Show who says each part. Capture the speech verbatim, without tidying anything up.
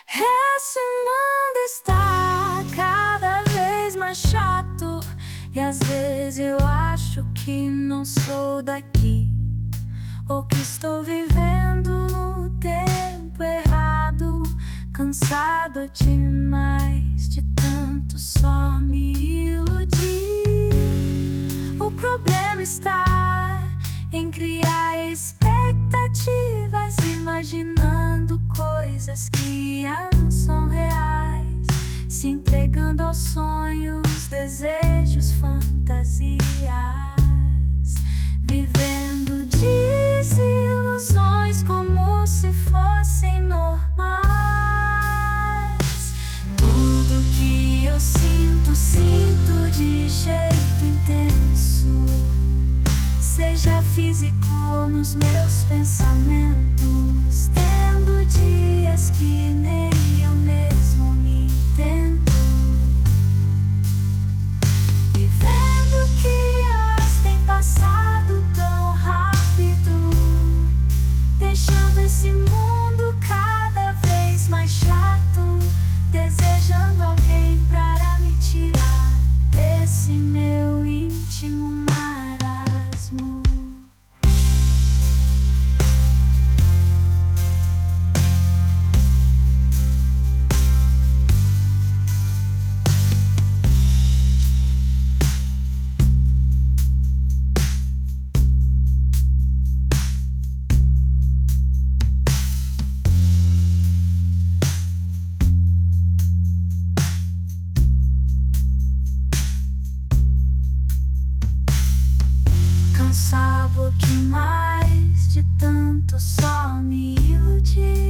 Speaker 1: Esse mundo está cada vez mais chato, e às vezes eu acho que não sou daqui, ou que estou vivendo no tempo errado. Cansado demais de tanto só me iludir. O problema está em criar expectativas, imaginando coisas que já não são reais, se entregando aos sonhos, desejos, fantasias, vivendo desilusões como se fossem normais. Tudo que eu sinto, sinto de jeito intenso, seja físico ou nos meus pensamentos, tendo dias que nem eu mesmo me entendo, vivendo que horas têm passado tão rápido, deixando esse mundo cada vez mais chato, desejando alguém para me tirar desse meu íntimo marasmo. Cansado demais de tanto só me iludir.